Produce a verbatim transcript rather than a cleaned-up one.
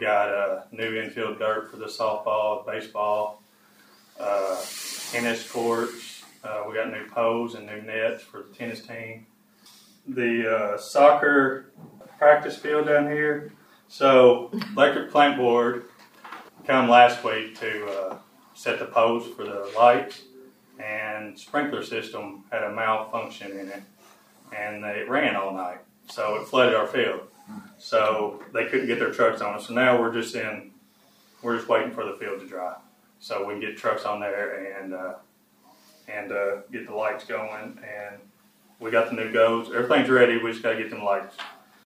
got uh, new infield dirt for the softball, baseball, uh, tennis courts. Uh, we got new poles and new nets for the tennis team. The uh, soccer practice field down here. So electric plant board come last week to uh, set the posts for the lights, and sprinkler system had a malfunction in it, and it ran all night. So it flooded our field. So they couldn't get their trucks on it. So now we're just in, we're just waiting for the field to dry, so we can get trucks on there and uh, and uh, get the lights going. And we got the new goes. Everything's ready. We just got to get them lights